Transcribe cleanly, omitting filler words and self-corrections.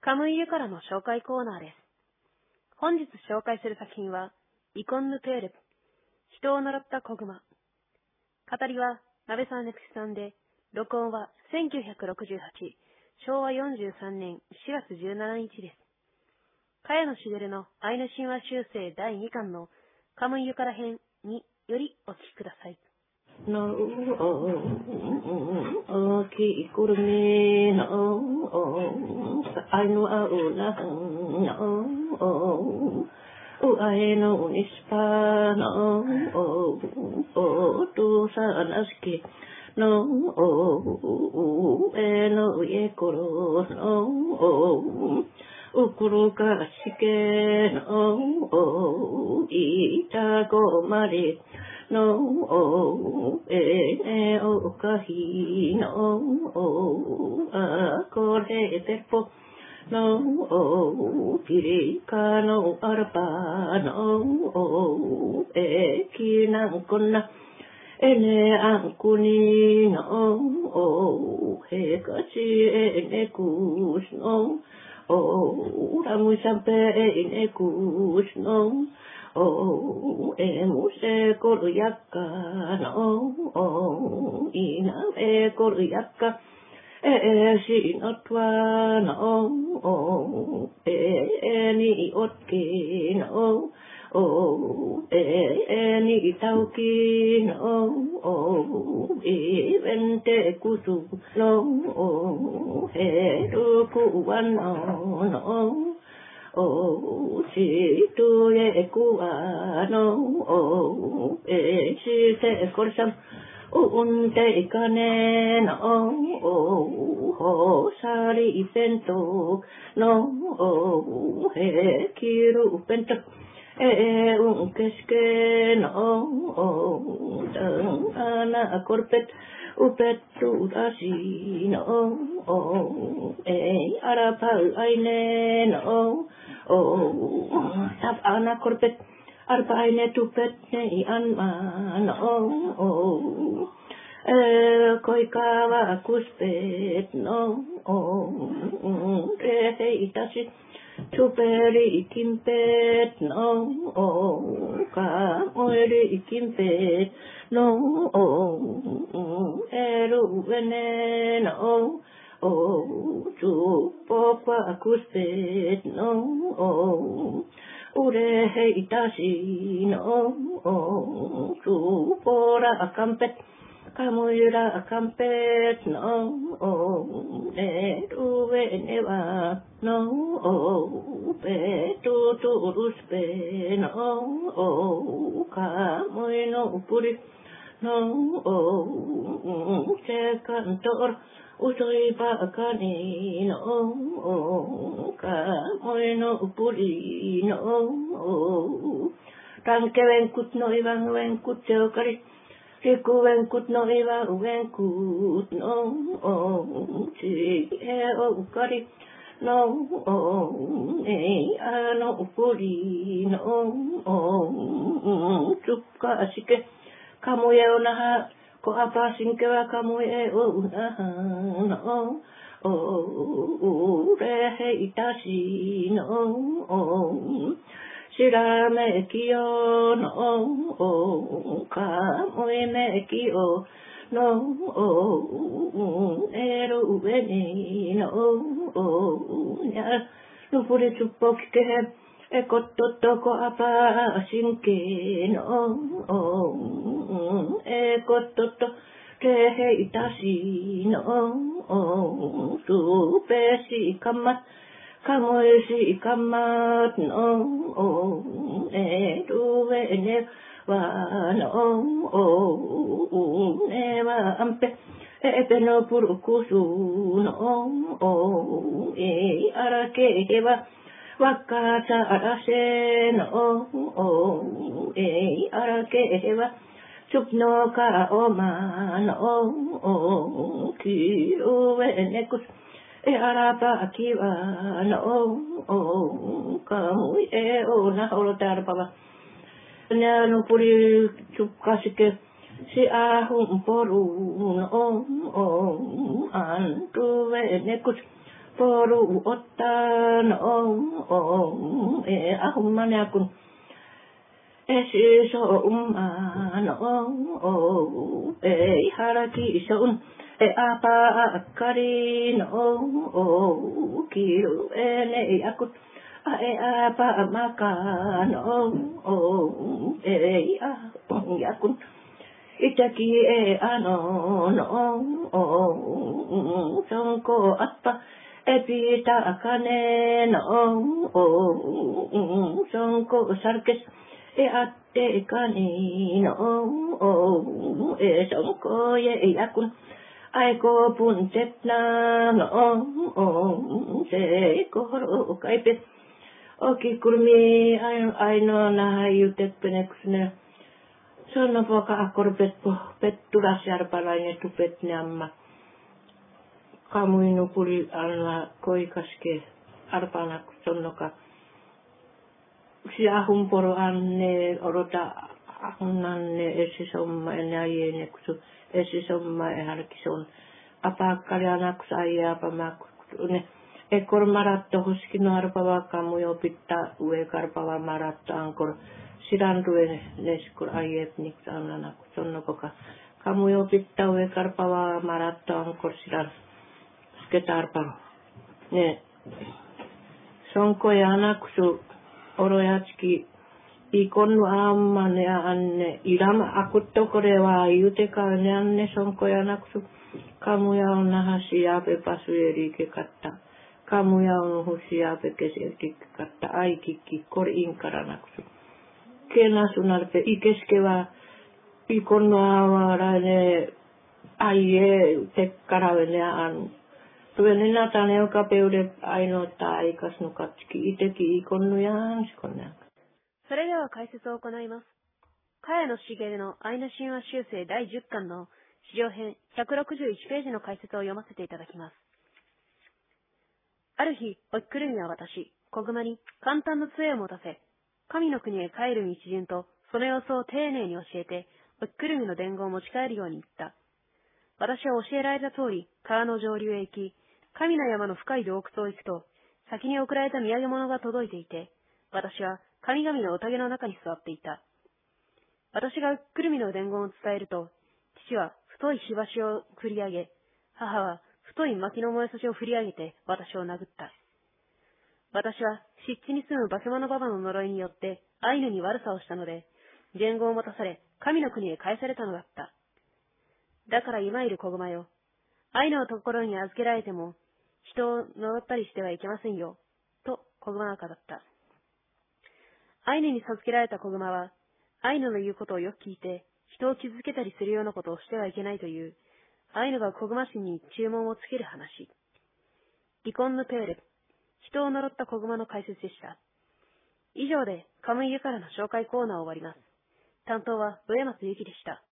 カムイユからの紹介コーナーです。本日紹介する作品は、イコンヌテーレプ、人を呪った子熊。語りは、鍋さんネクシさんで、録音は1968、昭和43年4月17日です。茅野茂のアイヌ神話修正第2巻のカムイユから編によりお聞きください。 No, ki kurmi no, I know auna no, I know nispa no, tu sanaski no, no yekoro no, ukuru kashike no, itago mari no, kahi no, akore tepo no, pirika no arpa no, kinang kona ene ankuni no, hekachi ene kus no, ramu sampe ene kus no, emuse koruyakka no, ina koruyakka sinotwa no, ni otki no, ni tauki no, vente kusu no, herukuwan no, si tu ye kuano, si te korsam unte ikane no, ho sari pento no, he kiru pento keske no, tang ana korpet upet tudasi no, arapal aine no, tap ana korpet arpa aine tupet nei anma no, koikawa kuspet no, rehe itasi tuperi kimpet no, kamoeri kimpet no, eru vene no, tupopa kuspet no, urehe itasi no, tupora kampet kamuira kampet no, eru vene va no, petu turuspe no, kamuino puri no, sekantor usoi pakani no, kamuino puri no, tanke venkut no ivan venkut seokari, riku venkut no ivan venkut no, si eokari no, ano puri no, tukka asike kamu yeonaha ko apa singkewa kamu yeonaha no, rehe itasi no, shirame kiyo no, kamu me kiyo no, eru veni no, ya nupuri chupo kike ekotto ko apa sinke no, ekotto rehe itasi no, supesi kamat kamuesi kamat no, eru vene wa no, eva ampe epeno purukusu no, arake eva wakata arase no, arake eva supno ka oma no, kiru venekus arapa akiwa no, kamu ona holotar pava no puri chupkasike si ahum poru no, antu venekus ポルオッタのアフマネア君シソウマのハラキションアパカリのキルネヤクアパマカのヤクイタキアノのソンコアッパエピタカネのソンコサルケスあってかにのそんこえやくんあいこぷんてなのせころかいぺおきくるみあいのなゆてっぺねくすねそのぽかあこるぺっぽぺっとらしあるぱらいねとぺっにあんまかむいのぷりあるなこいかしけあるぱなくそんのかsiya humporo anne orota ahunanne esisomma ene aiene kusu esisomma e harkison apakkari anakus aiapamakku ne ekor maratto huskino arpava kamujo pitta ue karpava maratto ankor siranrue neskur aiepnik annanaku sonnokoka kamujo pitta ue karpava maratto ankor siran sketarparo ne sonko ja anakusu Oroyatski ikon ammane anne irama akutto kore wa yute ka ne anne sonko ya naksu kamuya on nahasi ape pasueri ke katta kamuya on husi ape keseti katta aikikki kor inkara naksu kena sunarpe ikeske wa ikon awara ne aie tekkara ne anu Tuvenina taneo kapeude ainoa aikas no katski iteki ikonnu yaan sikonna。 それでは解説を行います。茅野茂のアイヌ神話修正第10巻の史料編161ページの解説を読ませていただきます。ある日、おっくるみは私、小熊に簡単な杖を持たせ、神の国へ帰る道順とその様子を丁寧に教えて、おっくるみの伝言を持ち帰るように言った。私は教えられた通り、川の上流へ行き、神の山の深い洞窟を行くと、先に送られた土産物が届いていて、私は神々の宴の中に座っていた。私がうっくるみの伝言を伝えると、父は太い火箸を振り上げ、母は太い薪の燃えさしを振り上げて私を殴った。私は湿地に住む化け物ババの呪いによってアイヌに悪さをしたので、伝言を持たされ神の国へ返されたのだった。だから今いる子熊よ、アイヌのところに預けられても、人を呪ったりしてはいけませんよ、と子熊が語った。アイヌに授けられた子熊は、アイヌの言うことをよく聞いて、人を傷つけたりするようなことをしてはいけないという、アイヌが子熊神に注文をつける話。イコンヌペーレ、人を呪った子熊の解説でした。以上で、カムイユからの紹介コーナーを終わります。担当は上松ゆきでした。